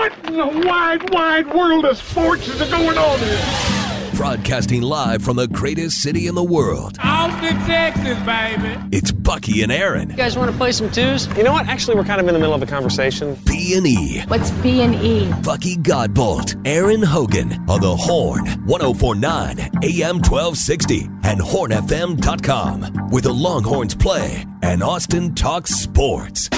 What in the wide, wide world of sports is going on here? Broadcasting live from the greatest city in the world. Austin, Texas, baby. It's Bucky and Aaron. You guys want to play some twos? You know what? Actually, we're kind of in the middle of a conversation. B&E. What's B&E? Bucky Godbolt, Aaron Hogan on the Horn, 104.9 AM 1260 and hornfm.com, where the Longhorns play and Austin talks sports.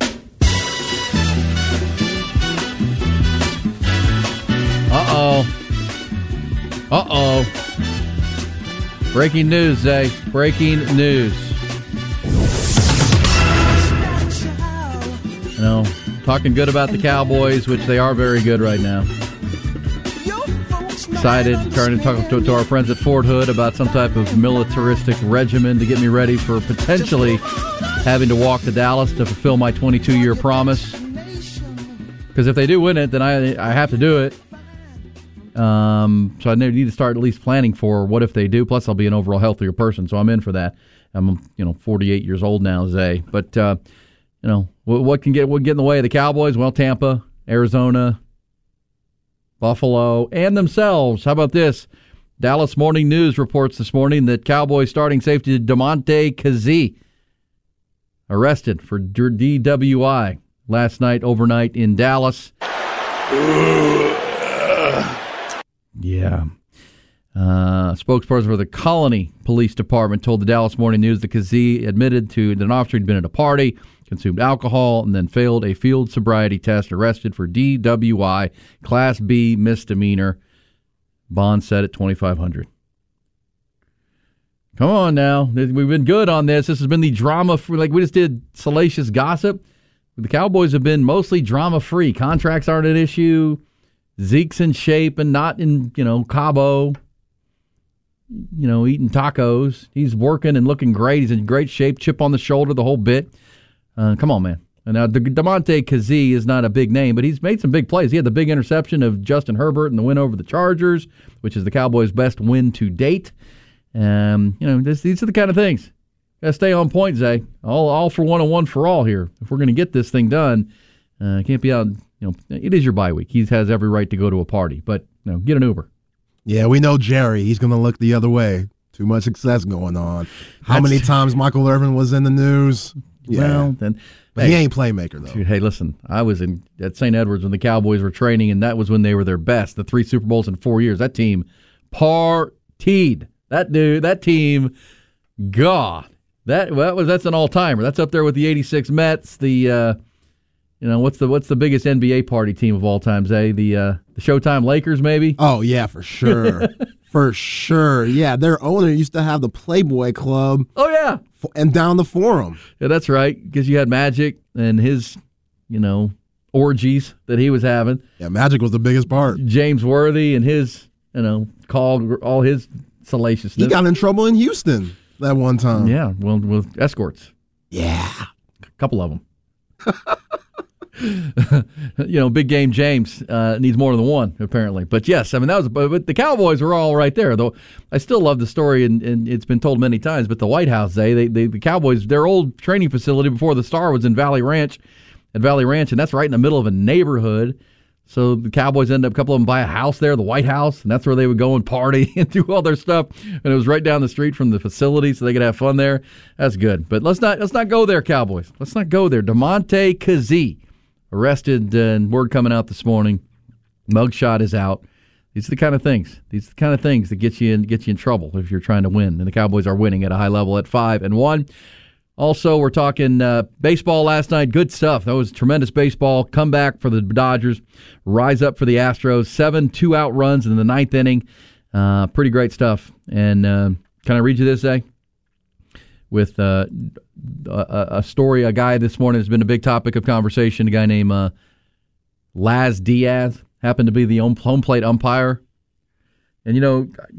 Breaking news, Zay. Breaking news. You know, talking good about the Cowboys, which they are very good right now. Excited, trying to talk to our friends at Fort Hood about some type of militaristic regimen to get me ready for potentially having to walk to Dallas to fulfill my 22-year promise. Because if they do win it, then I have to do it. So I need to start at least planning for what if they do. Plus, I'll be an overall healthier person, so I'm in for that. I'm 48 years old now, Zay. But what can get in the way of the Cowboys? Well, Tampa, Arizona, Buffalo, and themselves. How about this? Dallas Morning News reports this morning that Cowboys starting safety Damontae Kazee arrested for DWI overnight in Dallas. Yeah. Spokesperson for the Colony Police Department told the Dallas Morning News that Kazee admitted to that an officer had been at a party, consumed alcohol, and then failed a field sobriety test, arrested for DWI, Class B misdemeanor. Bond set at $2,500. Come on now. We've been good on this. This has been the drama-free, we just did salacious gossip. The Cowboys have been mostly drama-free. Contracts aren't an issue. Zeke's in shape and not in, Cabo, eating tacos. He's working and looking great. He's in great shape, chip on the shoulder, the whole bit. Come on, man. And now Damontae Kazee is not a big name, but he's made some big plays. He had the big interception of Justin Herbert in the win over the Chargers, which is the Cowboys' best win to date. These are the kind of things. Got to stay on point, Zay. All for one and one for all here. If we're going to get this thing done, can't be out. It is your bye week. He has every right to go to a party, but get an Uber. Yeah, we know Jerry. He's going to look the other way. Too much success going on. How many times Michael Irvin was in the news? Yeah. Well, but he ain't playmaker, though. Dude, hey, listen, I was at St. Edwards when the Cowboys were training, and that was when they were their best. The 3 Super Bowls in 4 years. That team partied. That team, God. That's an all-timer. That's up there with the 86 Mets, the what's the biggest NBA party team of all time, Zay? The Showtime Lakers, maybe? Oh, yeah, for sure. For sure. Yeah, their owner used to have the Playboy Club. Oh, yeah. And down the Forum. Yeah, that's right, because you had Magic and his, orgies that he was having. Yeah, Magic was the biggest part. James Worthy and his, all his salaciousness. He got in trouble in Houston that one time. Yeah, well, with escorts. Yeah. A couple of them. Big game James needs more than one, apparently. But yes, but the Cowboys were all right there. Though I still love the story, and it's been told many times. But the White House, the Cowboys, their old training facility before the Star was in Valley Ranch, and that's right in the middle of a neighborhood. So the Cowboys ended up, a couple of them buy a house there, the White House, and that's where they would go and party and do all their stuff. And it was right down the street from the facility, so they could have fun there. That's good. But let's not go there, Cowboys. Let's not go there. Damontae Kazee arrested, and word coming out this morning. Mugshot is out. These are the kind of things. That get you in trouble if you're trying to win. And the Cowboys are winning at a high level at 5-1. Also, we're talking baseball last night. Good stuff. That was tremendous baseball. Comeback for the Dodgers. Rise up for the Astros. 7 2-out runs in the 9th inning. Pretty great stuff. And can I read you this, Zay? With a story, a guy this morning has been a big topic of conversation. A guy named Laz Diaz happened to be the home plate umpire. And you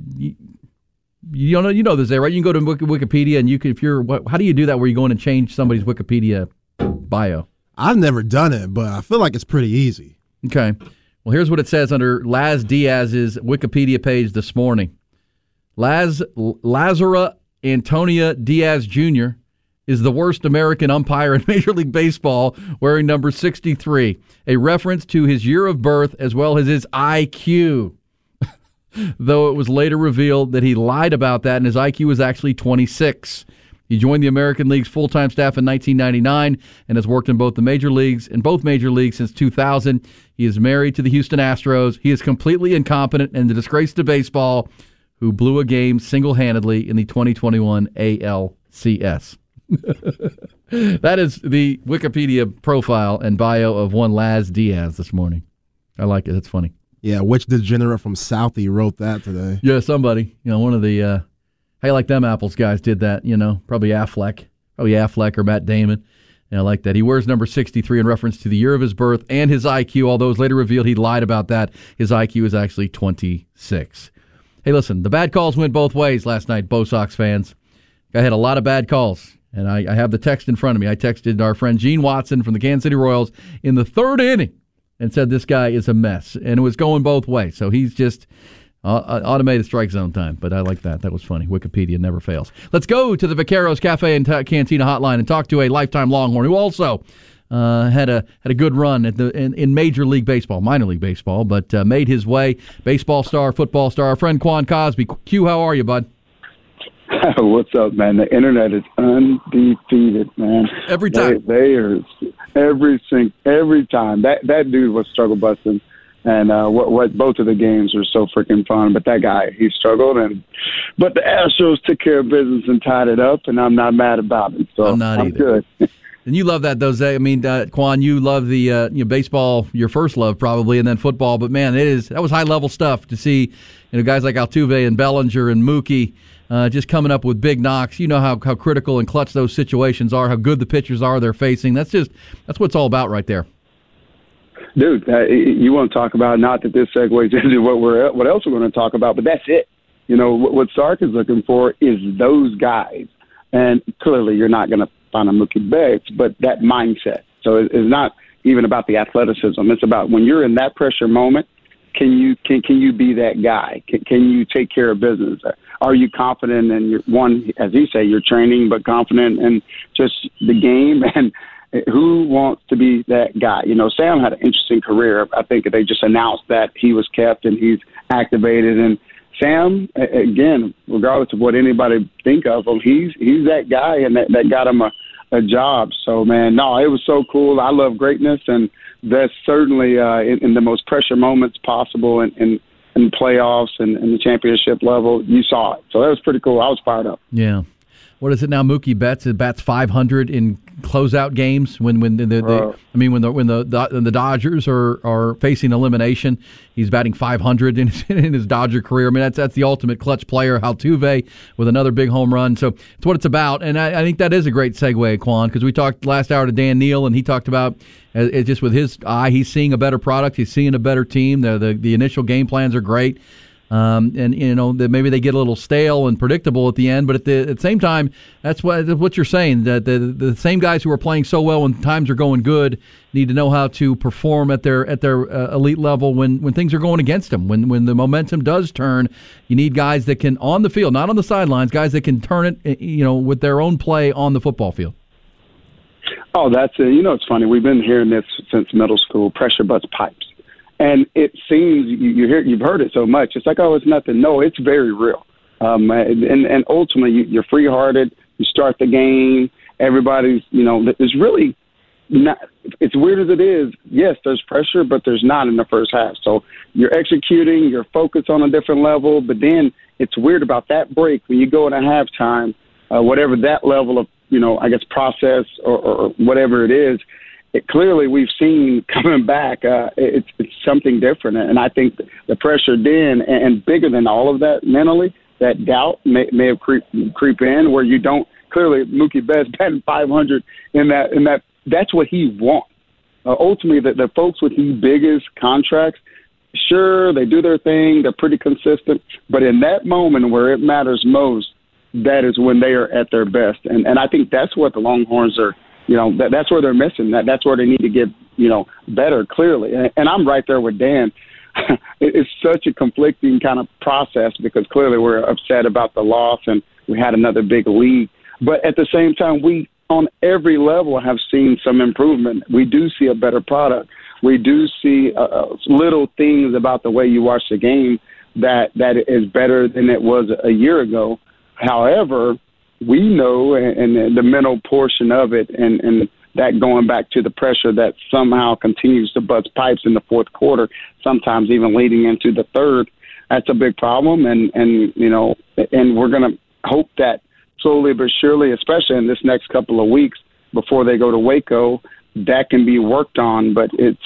know this, right? You can go to Wikipedia, and how do you do that? Where you go in and change somebody's Wikipedia bio? I've never done it, but I feel like it's pretty easy. Okay. Well, here's what it says under Laz Diaz's Wikipedia page this morning. Lazara Antonia Diaz Jr. is the worst American umpire in Major League Baseball, wearing number 63, a reference to his year of birth as well as his IQ. Though it was later revealed that he lied about that and his IQ was actually 26. He joined the American League's full-time staff in 1999 and has worked in both major leagues since 2000. He is married to the Houston Astros. He is completely incompetent and the disgrace to baseball who blew a game single-handedly in the 2021 ALCS. That is the Wikipedia profile and bio of one Laz Diaz this morning. I like it. It's funny. Yeah, which degenerate from Southie wrote that today? Yeah, somebody. One of the How You Like Them Apples guys did that, probably Affleck or Matt Damon. I like that. He wears number 63 in reference to the year of his birth and his IQ, although it was later revealed he lied about that. His IQ is actually 26. Hey, listen, the bad calls went both ways last night, Bo Sox fans. I had a lot of bad calls, and I have the text in front of me. I texted our friend Gene Watson from the Kansas City Royals in the third inning and said this guy is a mess, and it was going both ways. So he's just automated strike zone time, but I like that. That was funny. Wikipedia never fails. Let's go to the Vaqueros Cafe and Cantina hotline and talk to a lifetime Longhorn who also had a good run at in Major League Baseball, minor league baseball, but made his way. Baseball star, football star, our friend Quan Cosby. Q, how are you, bud? What's up, man? The internet is undefeated, man. Every time. They are every time. That dude was struggle busting. And what both of the games were so freaking fun. But that guy, he struggled. But the Astros took care of business and tied it up, and I'm not mad about it. So I'm not either. Good. And you love that, Jose. I mean, Quan, you love the baseball, your first love probably, and then football. But, man, that was high-level stuff to see guys like Altuve and Bellinger and Mookie just coming up with big knocks. You know how critical and clutch those situations are, how good the pitchers are they're facing. That's what it's all about right there. Dude, you want to talk about, not that this segues into what else we're going to talk about, but that's it. What Sark is looking for is those guys. And clearly you're not going to find a Mookie Betts, but that mindset. So it's not even about the athleticism. It's about when you're in that pressure moment, can you be that guy? Can you take care of business? Are you confident in your one, as you say, your training, but confident in just the game? And who wants to be that guy? Sam had an interesting career. I think they just announced that he was kept and he's activated. And Sam, again, regardless of what anybody think of him, he's that guy, and that got him a job. So, man, no, it was so cool. I love greatness, and that's certainly in the most pressure moments possible in playoffs and the championship level. You saw it. So that was pretty cool. I was fired up. Yeah. What is it now? Mookie Betts bats 500 in closeout games when the Dodgers are facing elimination. He's batting 500 in his Dodger career. I mean, that's the ultimate clutch player. Altuve with another big home run. So it's what it's about, and I think that is a great segue, Quan, because we talked last hour to Dan Neal, and he talked about just with his eye, he's seeing a better product. He's seeing a better team. The initial game plans are great. And that maybe they get a little stale and predictable at the end, but at the same time, that's what you're saying. That the same guys who are playing so well when times are going good need to know how to perform at their elite level when things are going against them. When the momentum does turn, you need guys that can on the field, not on the sidelines, guys that can turn it, with their own play on the football field. Oh, that's it. It's funny. We've been hearing this since middle school. Pressure butts pipes. And it seems you've heard it so much. It's like, oh, it's nothing. No, it's very real. And ultimately, you're free-hearted. You start the game. Everybody's, it's really not. It's weird as it is. Yes, there's pressure, but there's not in the first half. So you're executing. You're focused on a different level. But then it's weird about that break when you go into halftime. Whatever that level of, process or whatever it is. Clearly, we've seen coming back, it's something different. And I think the pressure then, and bigger than all of that mentally, that doubt may have creep in where you don't. Clearly, Mookie Betts batting 500 in that. That's what he wants. Ultimately, the folks with the biggest contracts, sure, they do their thing. They're pretty consistent. But in that moment where it matters most, that is when they are at their best. And I think that's what the Longhorns are. That's where they're missing. That's where they need to get, better, clearly. And I'm right there with Dan. It's such a conflicting kind of process because clearly we're upset about the loss and we had another big lead. But at the same time, we on every level have seen some improvement. We do see a better product. We do see little things about the way you watch the game that is better than it was a year ago. However, we know, and the mental portion of it, and that going back to the pressure that somehow continues to bust pipes in the fourth quarter, sometimes even leading into the third, that's a big problem. And we're going to hope that slowly but surely, especially in this next couple of weeks before they go to Waco, that can be worked on. But it's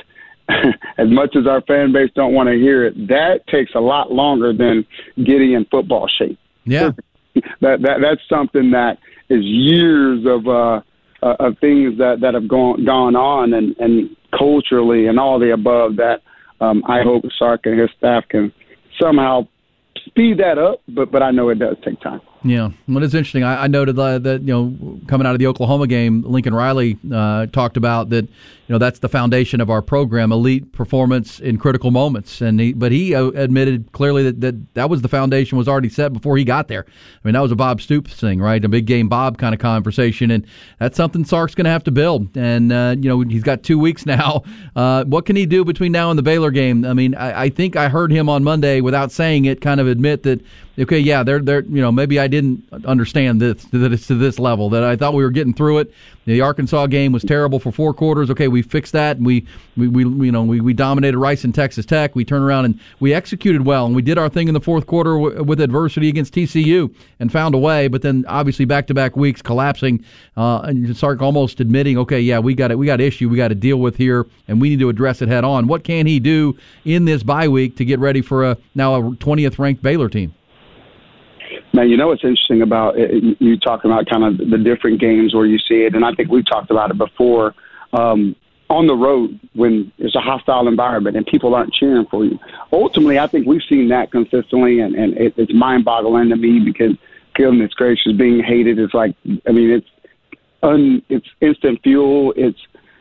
as much as our fan base don't want to hear it, that takes a lot longer than getting in football shape. Yeah. That's something that is years of things that have gone on and culturally and all the above that I hope Sark and his staff can somehow speed that up, but I know it does take time. Yeah, well, it's interesting. I noted that coming out of the Oklahoma game, Lincoln Riley talked about that. That's the foundation of our program: elite performance in critical moments. But he admitted clearly that was the foundation was already set before he got there. I mean, that was a Bob Stoops thing, right? A big game Bob kind of conversation, and that's something Sark's going to have to build. And he's got 2 weeks now. What can he do between now and the Baylor game? I mean, I think I heard him on Monday, without saying it, kind of admit that. Okay, yeah, they're maybe I didn't understand that it's to this level, that I thought we were getting through it. The Arkansas game was terrible for 4 quarters. Okay, we fixed that, and we dominated Rice and Texas Tech. We turned around and we executed well, and we did our thing in the fourth quarter with adversity against TCU and found a way. But then obviously back-to-back weeks collapsing, and Sark almost admitting, okay, yeah, we got issue we got to deal with here, and we need to address it head on. What can he do in this bye week to get ready for now a 20th ranked Baylor team? Man, what's interesting about it, you talking about kind of the different games where you see it, and I think we've talked about it before, on the road when it's a hostile environment and people aren't cheering for you. Ultimately, I think we've seen that consistently, and it's mind-boggling to me because, goodness gracious, being hated is like, I mean, it's instant fuel. It's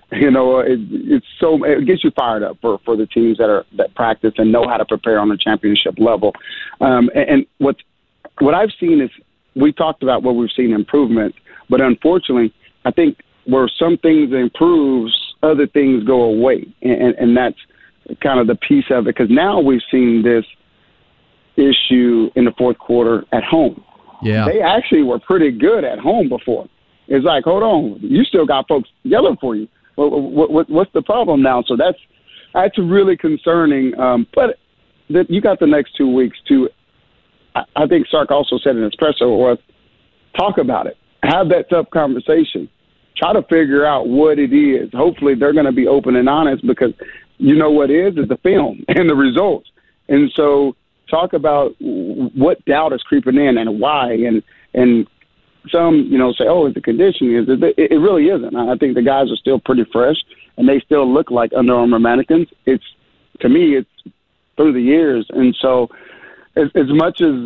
it gets you fired up for the teams that practice and know how to prepare on a championship level. And what I've seen is, we talked about what we've seen improvements, but unfortunately, I think where some things improves, other things go away, and that's kind of the piece of it, because now we've seen this issue in the fourth quarter at home. Yeah, they actually were pretty good at home before. It's like, hold on, you still got folks yelling for you. What's the problem now? So that's really concerning. But you got the next 2 weeks to. I think Sark also said in his presser was, talk about it. Have that tough conversation. Try to figure out what it is. Hopefully they're going to be open and honest, because what is the film and the results. And so talk about what doubt is creeping in and why. And some, say, oh, it's the conditioning. It really isn't. I think the guys are still pretty fresh, and they still look like Under Armour mannequins. To me, it's through the years. And so as much as,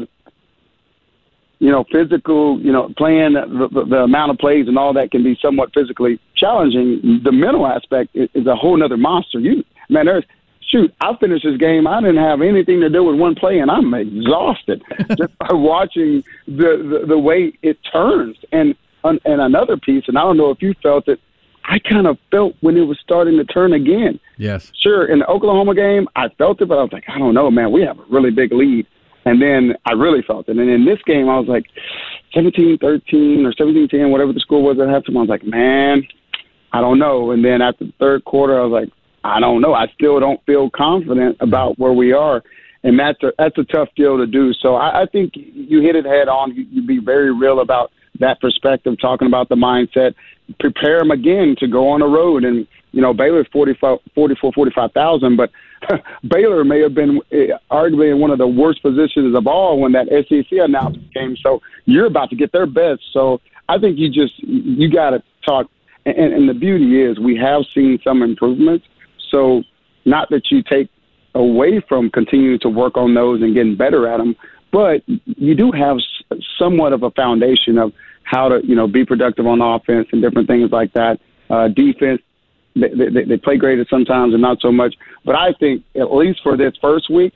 physical, playing the amount of plays and all that can be somewhat physically challenging, the mental aspect is a whole nother monster. I finished this game, I didn't have anything to do with one play, and I'm exhausted just by watching the way it turns. And another piece, and I don't know if you felt it, I kind of felt when it was starting to turn again. Yes. Sure, in the Oklahoma game, I felt it, but I was like, I don't know, man, we have a really big lead. And then I really felt it. And in this game, I was like 17-13 or 17-10, whatever the score was at halftime. I was like, man, I don't know. And then after the third quarter, I was like, I don't know. I still don't feel confident about where we are. And that's a tough deal to do. So I think you hit it head on. You be very real about that perspective, talking about the mindset. Prepare them again to go on the road. And, Baylor's 45,000, but Baylor may have been arguably in one of the worst positions of all when that SEC announcement came. So you're about to get their best. So I think you got to talk. And the beauty is we have seen some improvements. So not that you take away from continuing to work on those and getting better at them, but you do have somewhat of a foundation of how to, be productive on offense and different things like that. Defense, they play great at sometimes and not so much. But I think at least for this first week,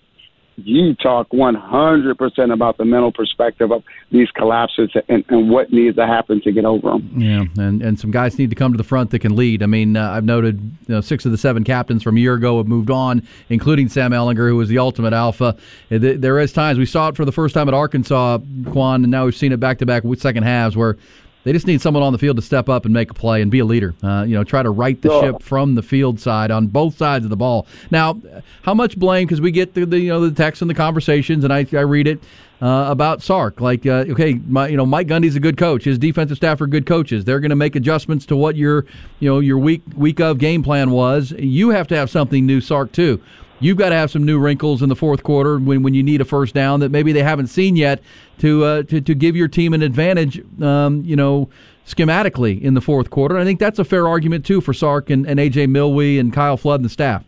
you talk 100% about the mental perspective of these collapses and what needs to happen to get over them. Yeah, and some guys need to come to the front that can lead. I mean, I've noted 6 of the 7 captains from a year ago have moved on, including Sam Ehlinger, who was the ultimate alpha. There is times, we saw it for the first time at Arkansas, Quan, and now we've seen it back-to-back with second halves where they just need someone on the field to step up and make a play and be a leader. Try to right the ship from the field side on both sides of the ball. Now, how much blame? Because we get the texts and the conversations, and I read it about Sark. Like, Mike Gundy's a good coach. His defensive staff are good coaches. They're going to make adjustments to what your week of game plan was. You have to have something new, Sark, too. You've got to have some new wrinkles in the fourth quarter when you need a first down that maybe they haven't seen yet to give your team an advantage, schematically in the fourth quarter. And I think that's a fair argument, too, for Sark and A.J. Milwee and Kyle Flood and the staff.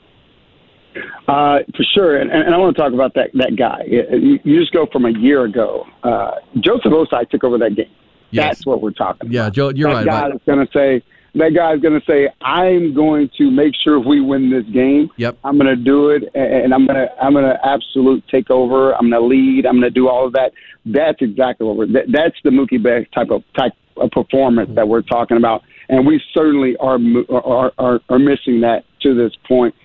For sure. And I want to talk about that guy. You just go from a year ago. Joseph Osai took over that game. Yes. That's what we're talking about. Yeah, Joe, you're right. That guy's going to say, I'm going to make sure we win this game. Yep. I'm going to do it, and I'm going to absolute take over. I'm going to lead. I'm going to do all of that. That's exactly what that's the Mookie Betts type of performance that we're talking about, and we certainly are missing that to this point.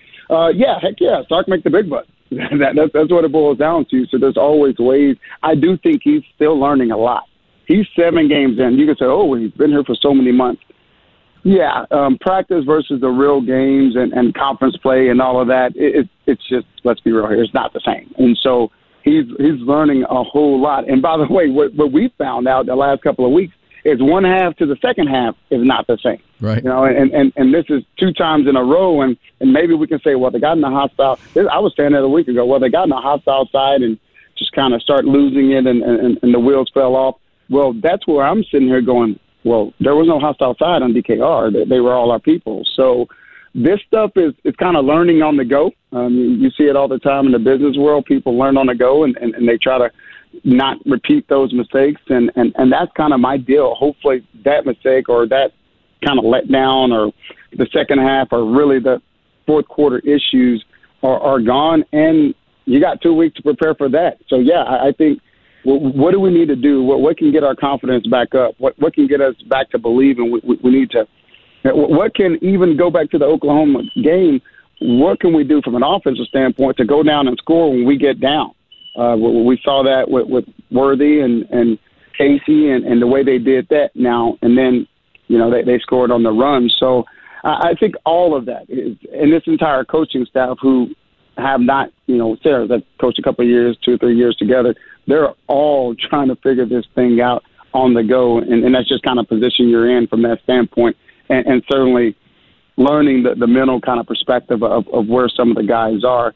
Sark make the big bucks. That's what it boils down to. So there's always ways. I do think he's still learning a lot. He's 7 games in. You can say, he's been here for so many months. Yeah, practice versus the real games and conference play and all of that, it's just, let's be real here, it's not the same. And so he's learning a whole lot. And by the way, what we found out the last couple of weeks is one half to the second half is not the same. Right. And this is 2 times in a row, and maybe we can say, well, they got in a hostile. I was saying that a week ago. Well, they got in a hostile side and just kind of start losing it, and the wheels fell off. Well, that's where I'm sitting here going, well, there was no hostile side on DKR. They were all our people. So this stuff is kind of learning on the go. You see it all the time in the business world. People learn on the go, and they try to not repeat those mistakes. And that's kind of my deal. Hopefully that mistake or that kind of letdown or the second half or really the fourth quarter issues are gone. And you got 2 weeks to prepare for that. So, yeah, I think – what do we need to do? What can get our confidence back up? What can get us back to believing we need to? What can even go back to the Oklahoma game? What can we do from an offensive standpoint to go down and score when we get down? We saw that with Worthy and Casey and the way they did that now. And then, they scored on the run. So I think all of that is, and this entire coaching staff who have not, Sarah that coached a couple of years, 2 or 3 years together, they're all trying to figure this thing out on the go, and that's just kind of position you're in from that standpoint, and certainly learning the mental kind of perspective of where some of the guys are.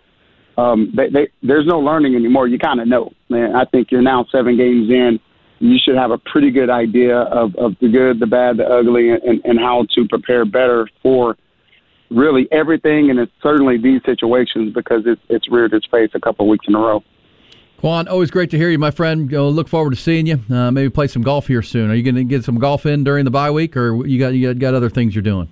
There's no learning anymore. You kind of know. Man, I think you're now 7 games in. You should have a pretty good idea of the good, the bad, the ugly, and how to prepare better for really everything, and it's certainly these situations because it's reared its face a couple of weeks in a row. Quan, always great to hear you, my friend. Look forward to seeing you. Maybe play some golf here soon. Are you going to get some golf in during the bye week, or you got other things you're doing?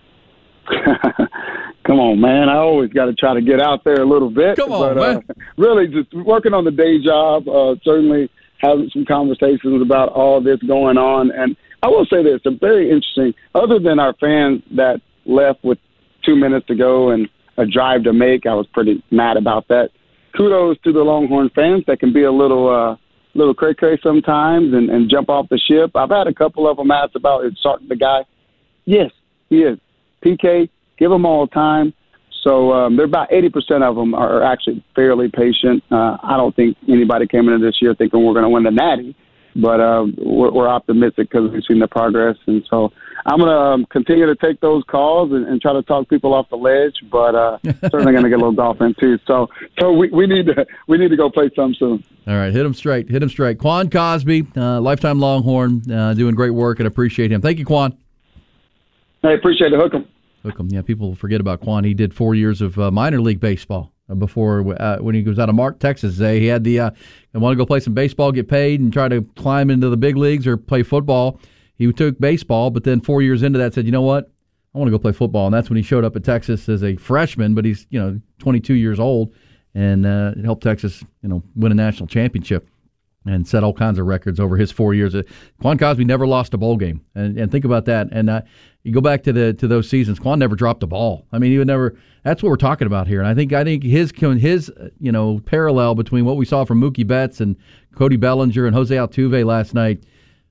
Come on, man. I always got to try to get out there a little bit. Come on, man. Really just working on the day job, certainly having some conversations about all this going on. And I will say this, it's very interesting. Other than our fans that left with 2 minutes to go and a drive to make, I was pretty mad about that. Kudos to the Longhorn fans that can be a little cray-cray sometimes and jump off the ship. I've had a couple of them ask about is Sark the guy. Yes, he is. PK, give them all time. So they're about 80% of them are actually fairly patient. I don't think anybody came into this year thinking we're going to win the Natty, but we're optimistic because we've seen the progress. And so I'm going to continue to take those calls and try to talk people off the ledge, but certainly going to get a little golf in too. So we need to go play some soon. All right, hit him straight. Quan Cosby, lifetime Longhorn, doing great work, and appreciate him. Thank you, Quan. Hey, appreciate it. Hook 'em. Yeah, people forget about Quan. He did 4 years of minor league baseball before when he was out of Mark, Texas. He had the I want to go play some baseball, get paid, and try to climb into the big leagues or play football. He took baseball, but then 4 years into that said, you know what, I want to go play football. And that's when he showed up at Texas as a freshman, but he's 22 years old, and it helped Texas, win a national championship and set all kinds of records over his 4 years. Quan Cosby never lost a bowl game, and think about that. And you go back to those seasons, Quan never dropped a ball. I mean, he would never. That's what we're talking about here. And I think his parallel between what we saw from Mookie Betts and Cody Bellinger and Jose Altuve last night.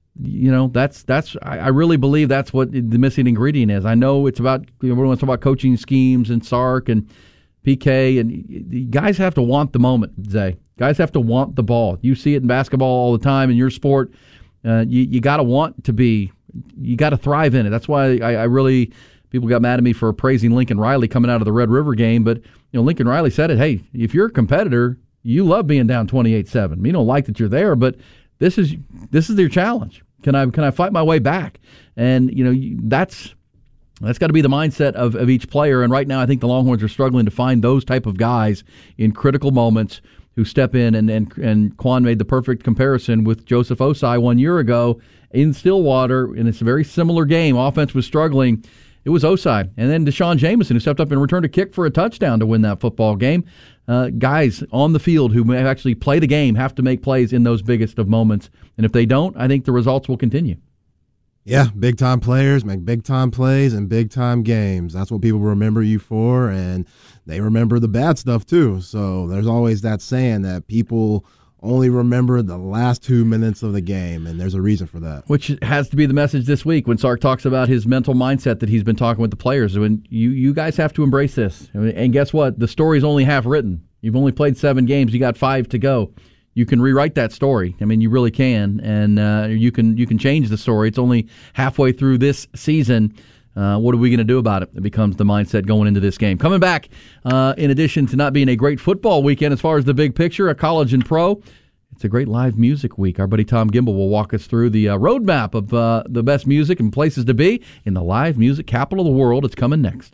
That's I really believe that's what the missing ingredient is. I know it's about everyone's talking about coaching schemes and Sark and PK, and the guys have to want the moment, Zay. Guys have to want the ball. You see it in basketball all the time in your sport. You got to want to be. You got to thrive in it. That's why I really people got mad at me for praising Lincoln Riley coming out of the Red River game, but Lincoln Riley said it. Hey, if you're a competitor, you love being down 28-7. You don't like that you're there, but this is your challenge. Can I fight my way back? And that's got to be the mindset of each player. And right now, I think the Longhorns are struggling to find those type of guys in critical moments who step in. And Quan made the perfect comparison with Joseph Osai 1 year ago in Stillwater, and it's a very similar game. Offense was struggling. It was Osai, and then Deshaun Jameson, who stepped up and returned a kick for a touchdown to win that football game. Guys on the field who may actually play the game have to make plays in those biggest of moments, and if they don't, I think the results will continue. Yeah, big-time players make big-time plays in big-time games. That's what people remember you for, and they remember the bad stuff too. So there's always that saying that people only remember the last 2 minutes of the game, and there's a reason for that. Which has to be the message this week when Sark talks about his mental mindset that he's been talking with the players. When you guys have to embrace this. And guess what? The story's only half written. You've only played 7 games. You got 5 to go. You can rewrite that story. I mean, you really can, and you can change the story. It's only halfway through this season. What are we going to do about it? It becomes the mindset going into this game. Coming back, in addition to not being a great football weekend as far as the big picture, a college and pro, it's a great live music week. Our buddy Tom Gimbel will walk us through the roadmap of the best music and places to be in the live music capital of the world. It's coming next.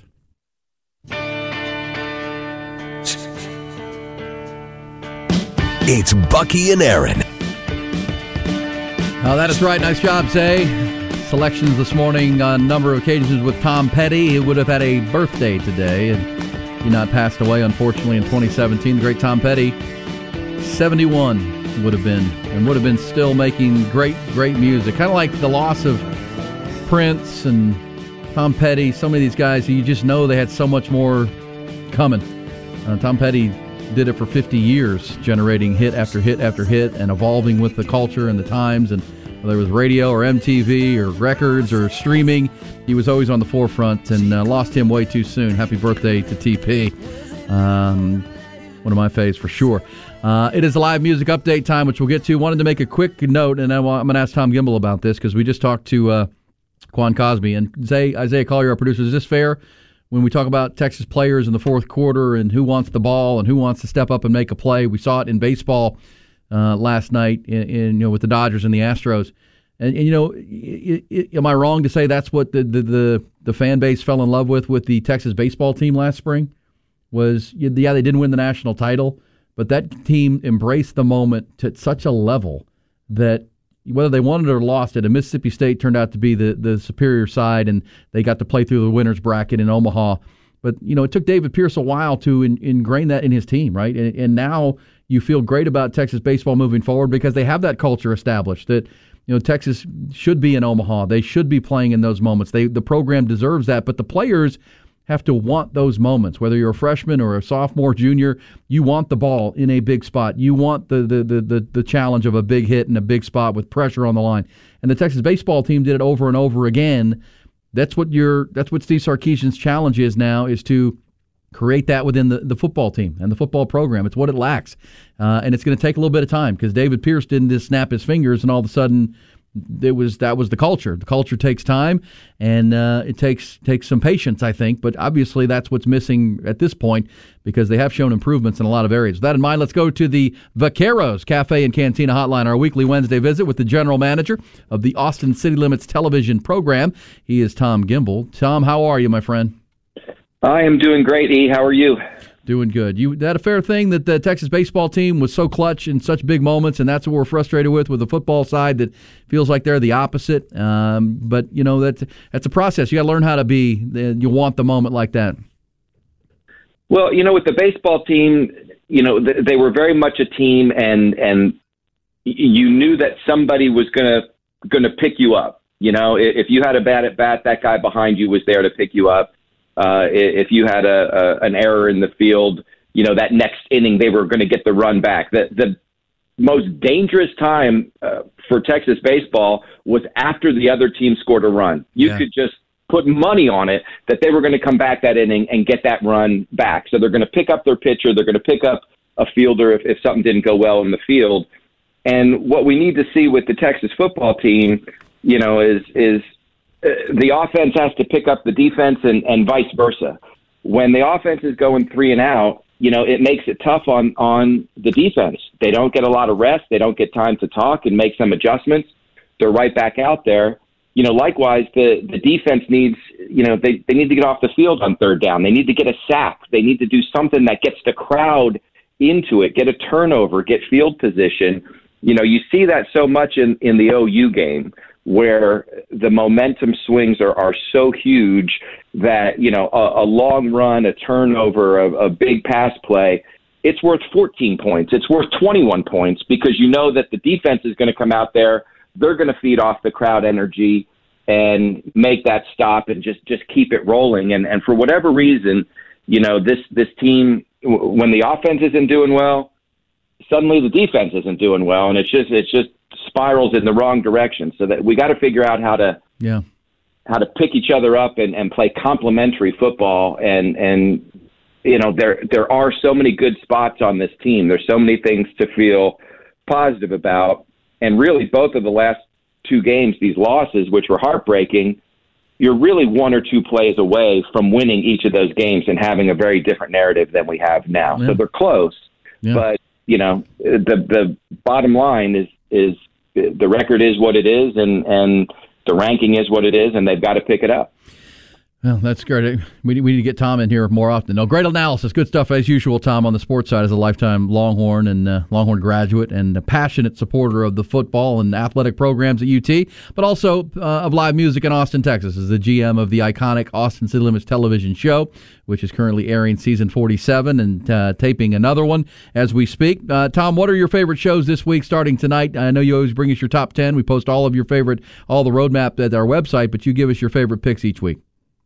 It's Bucky and Aaron. Oh, that is right. Nice job, Zay. Selections this morning on a number of occasions with Tom Petty, who would have had a birthday today, and he not passed away, unfortunately, in 2017. The great Tom Petty, 71 would have been still making great music. Kind of like the loss of Prince and Tom Petty, so many of these guys, you just know they had so much more coming. Tom Petty did it for 50 years, generating hit after hit after hit and evolving with the culture and the times, and whether it was radio or MTV or records or streaming, he was always on the forefront, and lost him way too soon. Happy birthday to TP. One of my faves for sure. It is a live music update time, which we'll get to. Wanted to make a quick note, and I'm going to ask Tom Gimbel about this because we just talked to Quan Cosby. And Isaiah Collier, our producer, is this fair? When we talk about Texas players in the fourth quarter and who wants the ball and who wants to step up and make a play, we saw it in baseball last night with the Dodgers and the Astros. And am I wrong to say that's what the fan base fell in love with the Texas baseball team last spring? Was, they didn't win the national title, but that team embraced the moment to such a level that whether they wanted it or lost it, and Mississippi State turned out to be the superior side, and they got to play through the winner's bracket in Omaha. But, it took David Pierce a while to ingrain that in his team, right? And now you feel great about Texas baseball moving forward because they have that culture established that, Texas should be in Omaha. They should be playing in those moments. The program deserves that, but the players have to want those moments. Whether you're a freshman or a sophomore, junior, you want the ball in a big spot. You want the challenge of a big hit in a big spot with pressure on the line. And the Texas baseball team did it over and over again. That's what Steve Sarkisian's challenge is now, is to create that within the football team and the football program. It's what it lacks. And it's going to take a little bit of time because David Pierce didn't just snap his fingers and all of a sudden that was the culture. The culture takes time, and it takes some patience, I think. But obviously, that's what's missing at this point because they have shown improvements in a lot of areas. With that in mind, let's go to the Vaqueros Cafe and Cantina Hotline, our weekly Wednesday visit with the general manager of the Austin City Limits television program. He is Tom Gimbel. Tom, how are you, my friend? I am doing great, E. How are you? Doing good. That a fair thing that the Texas baseball team was so clutch in such big moments, and that's what we're frustrated with the football side that feels like they're the opposite. But that's a process. You got to learn how to be. You want the moment like that. Well, with the baseball team, they were very much a team, and you knew that somebody was gonna pick you up. If you had a bad at bat, that guy behind you was there to pick you up. If you had an error in the field, that next inning they were going to get the run back. The most dangerous time for Texas baseball was after the other team scored a run. You could just put money on it that they were going to come back that inning and get that run back. So they're going to pick up their pitcher. They're going to pick up a fielder if something didn't go well in the field. And what we need to see with the Texas football team, is the offense has to pick up the defense and vice versa. When the offense is going 3 and out, it makes it tough on the defense. They don't get a lot of rest. They don't get time to talk and make some adjustments. They're right back out there. Likewise, the defense needs, they need to get off the field on 3rd down. They need to get a sack. They need to do something that gets the crowd into it, get a turnover, get field position. You see that so much in the OU game, where the momentum swings are so huge that, a long run, a turnover, a big pass play, it's worth 14 points. It's worth 21 points because you know that the defense is going to come out there. They're going to feed off the crowd energy and make that stop and just keep it rolling. And for whatever reason, this team, when the offense isn't doing well, suddenly the defense isn't doing well, and it's just spirals in the wrong direction. So that we got to figure out how to pick each other up and play complementary football. And there are so many good spots on this team. There's so many things to feel positive about. And really, both of the last 2 games, these losses, which were heartbreaking, you're really 1 or 2 plays away from winning each of those games and having a very different narrative than we have now. Yeah. So they're close, but the bottom line is the record is what it is, and the ranking is what it is, and they've got to pick it up. Well, that's great. We need to get Tom in here more often. No, great analysis. Good stuff as usual, Tom, on the sports side as a lifetime Longhorn and Longhorn graduate and a passionate supporter of the football and athletic programs at UT, but also of live music in Austin, Texas, as the GM of the iconic Austin City Limits television show, which is currently airing season 47 and taping another one as we speak. Tom, what are your favorite shows this week starting tonight? I know you always bring us your top 10. We post all the roadmap at our website, but you give us your favorite picks each week.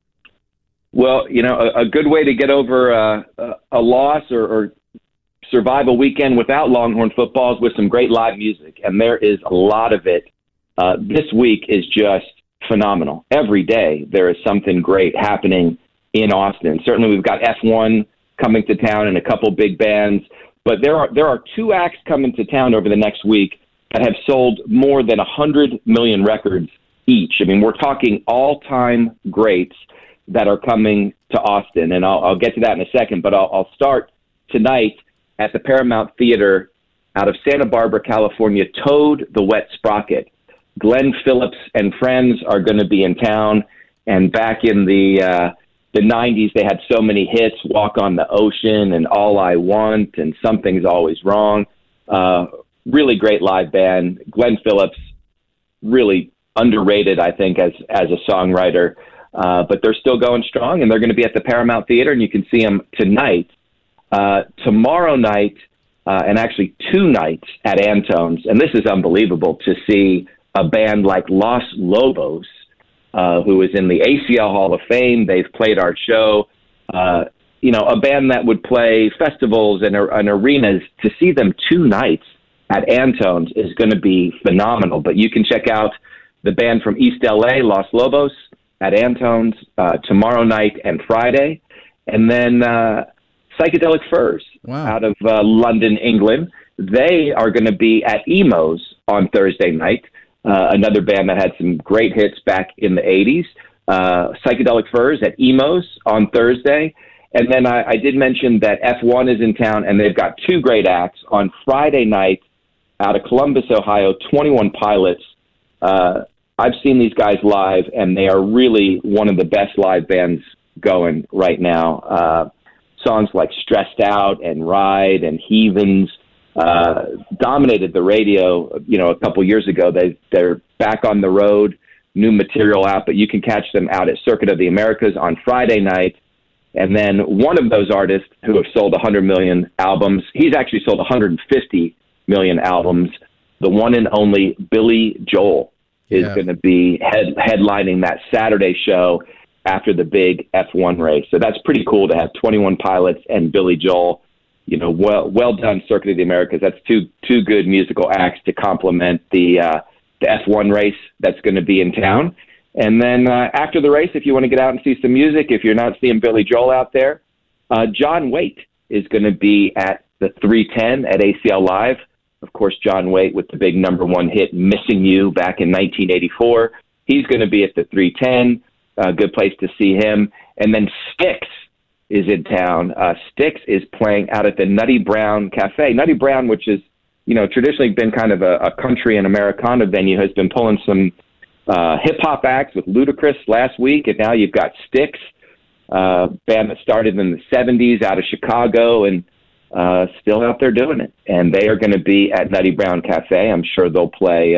Well, a good way to get over a loss or survive a weekend without Longhorn football is with some great live music, and there is a lot of it. This week is just phenomenal. Every day there is something great happening in Austin. Certainly we've got F1 coming to town and a couple big bands, but there are 2 acts coming to town over the next week that have sold more than 100 million records each. I mean, we're talking all-time greats that are coming to Austin, and I'll get to that in a second, but I'll start tonight at the Paramount Theater out of Santa Barbara, California. Toad the Wet Sprocket. Glenn Phillips and friends are going to be in town, and back in the 90s, they had so many hits, Walk on the Ocean and All I Want and Something's Always Wrong. Really great live band. Glenn Phillips, really underrated, I think, as a songwriter. But they're still going strong, and they're going to be at the Paramount Theater, and you can see them tonight, tomorrow night, and actually 2 nights at Antone's. And this is unbelievable to see a band like Los Lobos, who is in the ACL Hall of Fame. They've played our show. A band that would play festivals and arenas. To see them 2 nights at Antone's is going to be phenomenal. But you can check out the band from East LA, Los Lobos, at Antone's tomorrow night and Friday. And then Psychedelic Furs out of London, England. They are going to be at Emo's on Thursday night, another band that had some great hits back in the 80s. Psychedelic Furs at Emo's on Thursday. And then I did mention that F1 is in town, and they've got 2 great acts. On Friday night out of Columbus, Ohio, 21 Pilots. I've seen these guys live, and they are really one of the best live bands going right now. Songs like Stressed Out and Ride and Heathens dominated the radio, a couple years ago. They're back on the road, new material out, but you can catch them out at Circuit of the Americas on Friday night. And then one of those artists who have sold 100 million albums, he's actually sold 150 million albums. The one and only Billy Joel is going to be headlining that Saturday show after the big F1 race. So that's pretty cool to have 21 Pilots and Billy Joel. You know, well done, Circuit of the Americas. That's two good musical acts to complement the F1 race that's going to be in town. And then after the race, if you want to get out and see some music, if you're not seeing Billy Joel out there, John Waite is going to be at the 310 at ACL Live. Of course, John Waite with the big #1 hit, Missing You, back in 1984. He's going to be at the 310. Good place to see him. And then Styx is in town. Styx is playing out at the Nutty Brown Cafe. Nutty Brown, which is, you know, traditionally been kind of a country and Americana venue, has been pulling some hip-hop acts with Ludacris last week, and now you've got Styx, band that started in the 70s out of Chicago and still out there doing it. And they are going to be at Nutty Brown Cafe. I'm sure they'll play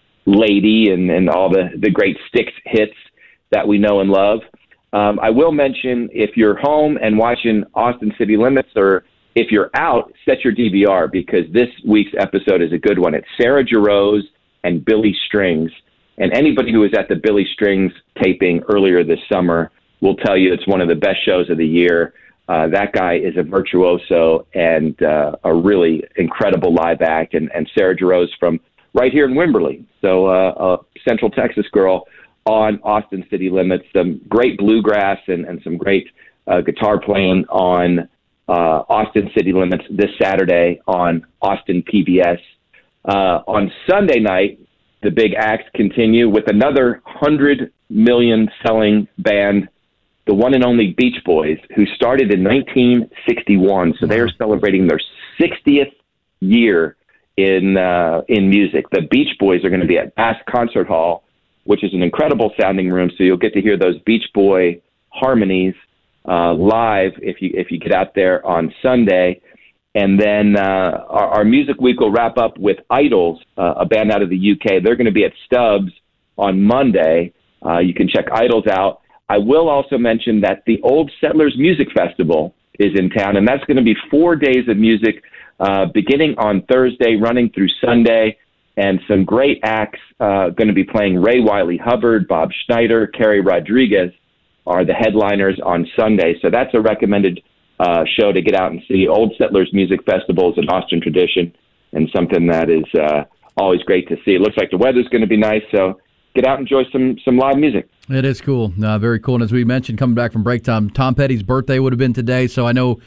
Lady and all the great Styx hits that we know and love. I will mention, if you're home and watching Austin City Limits, or if you're out, set your DVR, because this week's episode is a good one. It's Sarah Jarosz and Billy Strings. And anybody who was at the Billy Strings taping earlier this summer will tell you it's one of the best shows of the year. That guy is a virtuoso and a really incredible live act. And Sarah Jarosz from right here in Wimberley, so a Central Texas girl on Austin City Limits. Some great bluegrass and some great guitar playing on Austin City Limits this Saturday on Austin PBS. On Sunday night, the big acts continue with another 100 million selling band, the one and only Beach Boys, who started in 1961. So they are celebrating their 60th year in music. The Beach Boys are going to be at Bass Concert Hall, which is an incredible sounding room. So you'll get to hear those Beach Boy harmonies live if you get out there on Sunday. And then our Music Week will wrap up with Idols, a band out of the UK. They're going to be at Stubbs on Monday. You can check Idols out. I will also mention that the Old Settlers Music Festival is in town, and that's going to be 4 days of music beginning on Thursday, running through Sunday, and some great acts going to be playing. Ray Wiley Hubbard, Bob Schneider, Kerry Rodriguez are the headliners on Sunday. So that's a recommended show to get out and see. Old Settlers Music Festival is an Austin tradition and something that is always great to see. It looks like the weather's going to be nice, so get out and enjoy some live music. It is cool. Very cool. And as we mentioned, coming back from break time, Tom Petty's birthday would have been today, so I know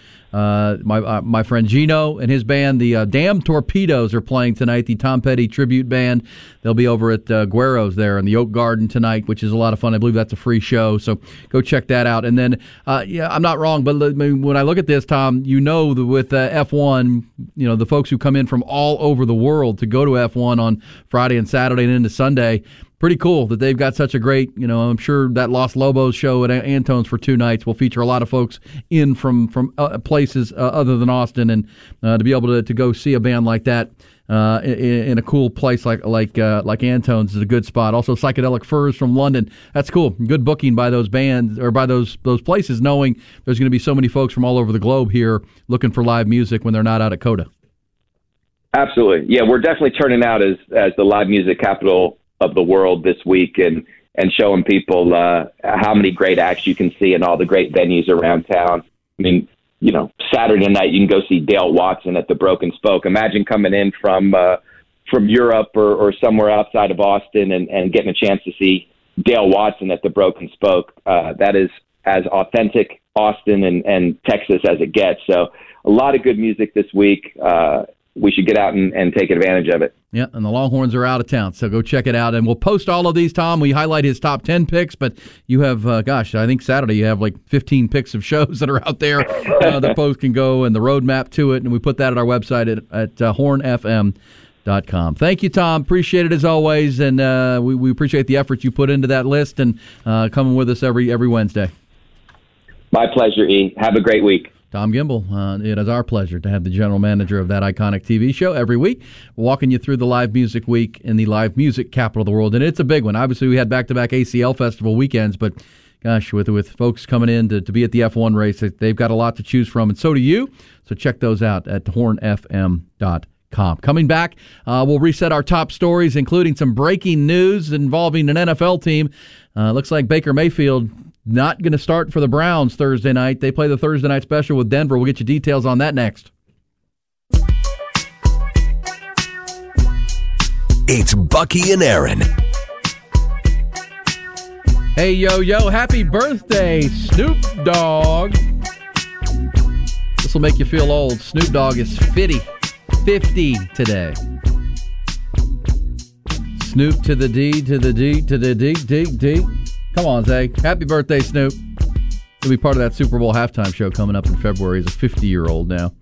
my friend Gino and his band, the Damn Torpedoes, are playing tonight, the Tom Petty tribute band. They'll be over at Guero's there in the Oak Garden tonight, which is a lot of fun. I believe that's a free show, so go check that out. And then, I'm not wrong, but when I look at this, Tom, you know, with F1, you know, the folks who come in from all over the world to go to F1 on Friday and Saturday and into Sunday, pretty cool that they've got such a great, you know, I'm sure that Los Lobos show at Antone's for 2 nights will feature a lot of folks in from places other than Austin, and to be able to go see a band like that in a cool place like Antone's is a good spot. Also, Psychedelic Furs from London. That's cool. Good booking by those bands or by those places, knowing there's going to be so many folks from all over the globe here looking for live music when they're not out at COTA. Absolutely. Yeah, we're definitely turning out as the live music capital of the world this week and showing people how many great acts you can see in all the great venues around town. I mean, you know, Saturday night you can go see Dale Watson at the Broken Spoke. Imagine coming in from Europe or somewhere outside of Austin and getting a chance to see Dale Watson at the Broken Spoke. That is as authentic Austin and Texas as it gets. So a lot of good music this week. We should get out and take advantage of it. Yeah, and the Longhorns are out of town, so go check it out. And we'll post all of these, Tom. We highlight his top 10 picks, but you have, I think Saturday you have like 15 picks of shows that are out there that folks can go, and the roadmap to it, and we put that at our website at hornfm.com. Thank you, Tom. Appreciate it as always, and we appreciate the effort you put into that list and coming with us every Wednesday. My pleasure, E. Have a great week. Tom Gimbel, it is our pleasure to have the general manager of that iconic TV show every week, walking you through the live music week in the live music capital of the world. And it's a big one. Obviously, we had back-to-back ACL Festival weekends, but gosh, with folks coming in to be at the F1 race, they've got a lot to choose from, and so do you. So check those out at hornfm.com. Coming back, we'll reset our top stories, including some breaking news involving an NFL team. Looks like Baker Mayfield not going to start for the Browns Thursday night. They play the Thursday night special with Denver. We'll get you details on that next. It's Bucky and Aaron. Hey, yo, happy birthday, Snoop Dogg. This will make you feel old. Snoop Dogg is 50 today. Snoop to the D, to the D, to the D, D, D. Come on, Zay. Happy birthday, Snoop. He'll be part of that Super Bowl halftime show coming up in February. He's a 50-year-old now.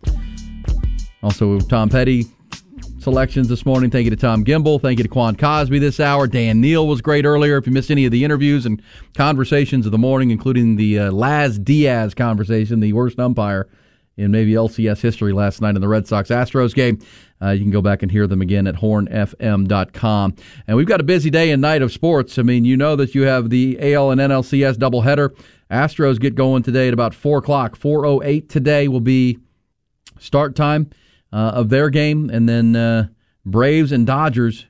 Also, Tom Petty selections this morning. Thank you to Tom Gimbel. Thank you to Quan Cosby this hour. Dan Neal was great earlier. If you missed any of the interviews and conversations of the morning, including the Laz Diaz conversation, the worst umpire in maybe LCS history last night in the Red Sox-Astros game, you can go back and hear them again at hornfm.com. And we've got a busy day and night of sports. I mean, you know that you have the AL and NLCS doubleheader. Astros get going today at about 4 o'clock. 4:08 today will be start time of their game, and then Braves and Dodgers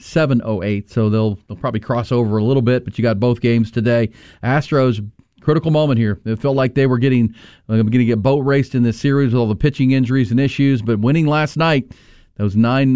7:08. So they'll probably cross over a little bit, but you got both games today. Astros, critical moment here. It felt like they were going to get boat raced in this series with all the pitching injuries and issues, but winning last night, those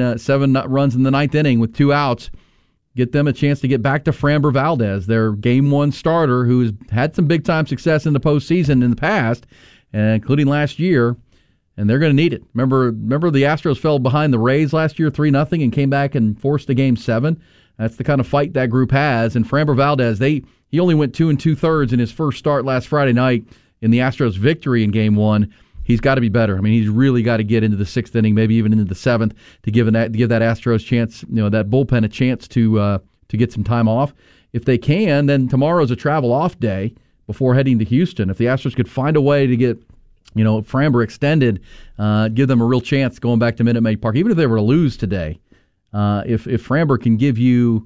7 runs in the ninth inning with 2 outs, get them a chance to get back to Framber Valdez, their Game 1 starter, who's had some big-time success in the postseason in the past, including last year. And they're going to need it. Remember the Astros fell behind the Rays last year 3-0 and came back and forced a Game 7. That's the kind of fight that group has. And Framber Valdez, he only went 2 2/3 in his first start last Friday night in the Astros' victory in Game 1. He's got to be better. I mean, he's really got to get into the 6th inning, maybe even into the 7th, to give that Astros chance, that bullpen a chance to get some time off. If they can, then tomorrow's a travel off day before heading to Houston. If the Astros could find a way to get Framber extended, give them a real chance going back to Minute Maid Park. Even if they were to lose today, if Framber can give you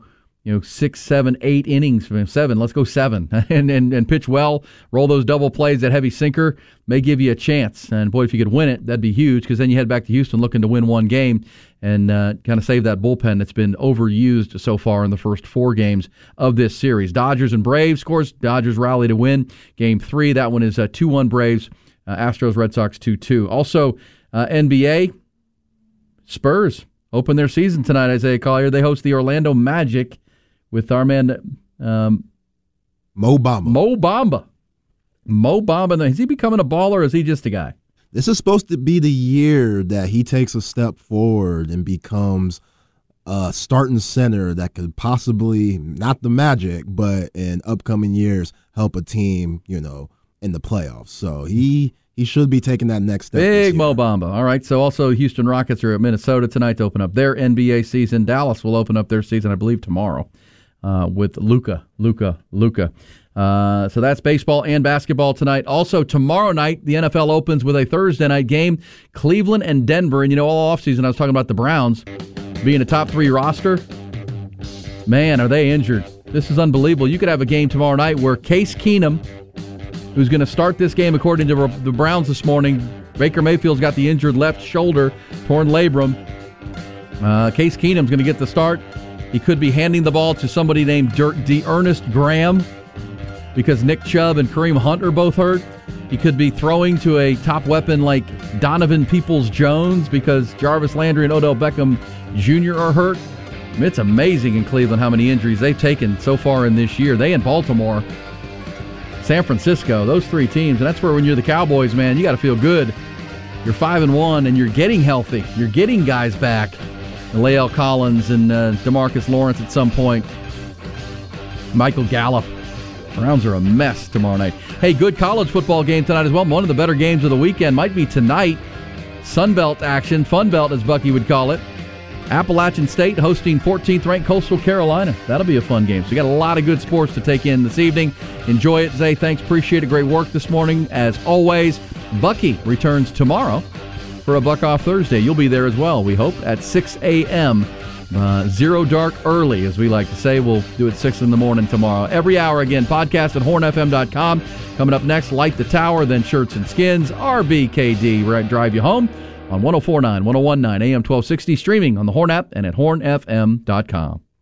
6, 7, 8 innings, 7, let's go 7, and pitch well, roll those double plays, that heavy sinker may give you a chance. And boy, if you could win it, that'd be huge, because then you head back to Houston looking to win one game and kind of save that bullpen that's been overused so far in the first 4 games of this series. Dodgers and Braves, of course, Dodgers rally to win Game 3. That one is 2-1 Braves. Astros, Red Sox 2-2. Also, NBA, Spurs open their season tonight, Isaiah Collier. They host the Orlando Magic with our man Mo Bamba. Mo Bamba. Is he becoming a baller, or is he just a guy? This is supposed to be the year that he takes a step forward and becomes a starting center that could possibly, not the Magic, but in upcoming years, help a team, in the playoffs. So he should be taking that next step. Big Mo Bamba. All right, so also Houston Rockets are at Minnesota tonight to open up their NBA season. Dallas will open up their season, I believe, tomorrow with Luka. So that's baseball and basketball tonight. Also, tomorrow night, the NFL opens with a Thursday night game, Cleveland and Denver. And, all offseason I was talking about the Browns being a top 3 roster. Man, are they injured. This is unbelievable. You could have a game tomorrow night where Case Keenum, who's going to start this game according to the Browns this morning. Baker Mayfield's got the injured left shoulder, torn labrum. Case Keenum's going to get the start. He could be handing the ball to somebody named Ernest Graham because Nick Chubb and Kareem Hunt are both hurt. He could be throwing to a top weapon like Donovan Peoples-Jones because Jarvis Landry and Odell Beckham Jr. are hurt. I mean, it's amazing in Cleveland how many injuries they've taken so far in this year. They and Baltimore, San Francisco, those 3 teams, and that's where when you're the Cowboys, man, you got to feel good. You're 5-1, and you're getting healthy. You're getting guys back. Lael Collins and DeMarcus Lawrence at some point. Michael Gallup. Browns are a mess tomorrow night. Hey, good college football game tonight as well. One of the better games of the weekend might be tonight. Sunbelt action, Fun Belt as Bucky would call it. Appalachian State hosting 14th-ranked Coastal Carolina. That'll be a fun game. So you got a lot of good sports to take in this evening. Enjoy it, Zay. Thanks. Appreciate it. Great work this morning. As always, Bucky returns tomorrow for a Buck Off Thursday. You'll be there as well, we hope, at 6 a.m. Zero dark early, as we like to say. We'll do it 6 in the morning tomorrow. Every hour again. Podcast at hornfm.com. Coming up next, Light the Tower, then Shirts and Skins. RBKD, right, drive you home on 104.9, 101.9, AM 1260, streaming on the Horn app and at hornfm.com.